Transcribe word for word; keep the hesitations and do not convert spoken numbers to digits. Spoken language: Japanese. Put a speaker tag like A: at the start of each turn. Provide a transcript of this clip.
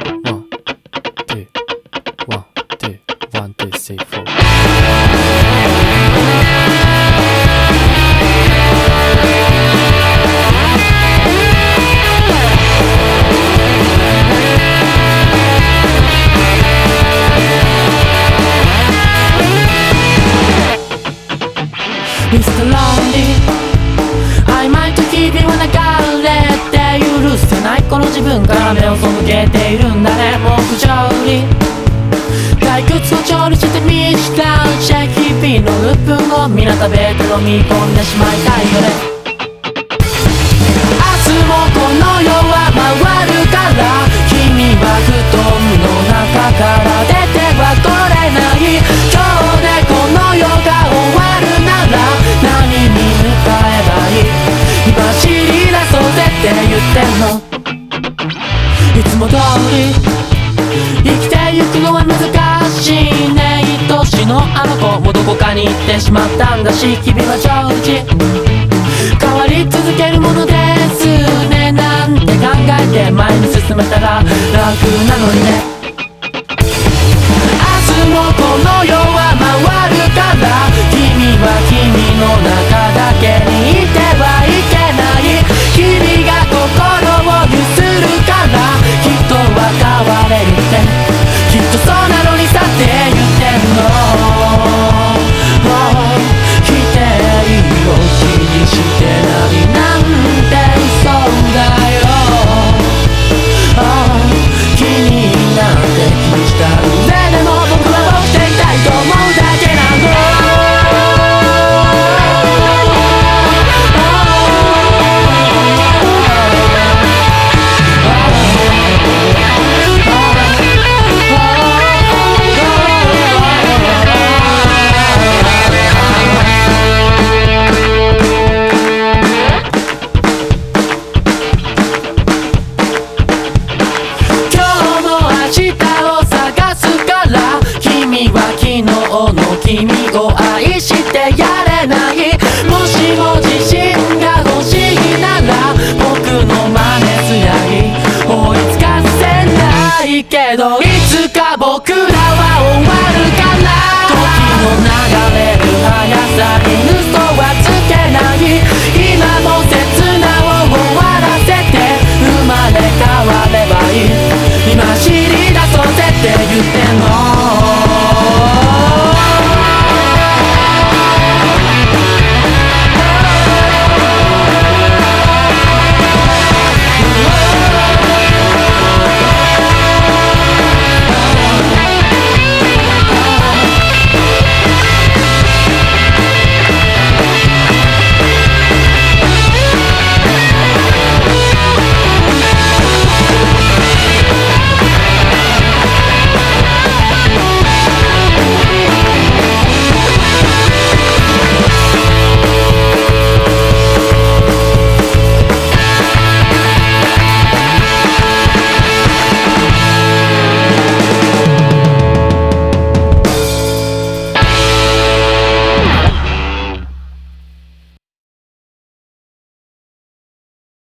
A: ミスター Lonely 曖昧と日々は流れて許せないこの自分から目を背けているんだね。目上に退屈を調理して見つかう日々のループを皆食べて飲み込んでしまいたいよね。明日もこの世は回るから君は布団の中から出てはこれない。今日でこの世が終わるなら何に向かえばいい。今走り出そうぜって言ってんの。いつも通り生きてゆくのは難しいね。愛しのあの子もどこかに行ってしまったんだし、日々は常時変わり続けるものですね。なんて考えて前に進めたら楽なのにね。明日もこの世は回るから君は君の中だけにいてはいけない。君が心を揺するからきっとは変われるって、きっとそうなのにさって言ってんの。否定を気にしてないなんて嘘だよ。気になって気にした上でも僕は僕でいたいと思うだけなの。君を愛してやれない。もしも自信が欲しいなら僕の真似すりゃいい。追いつかせないけど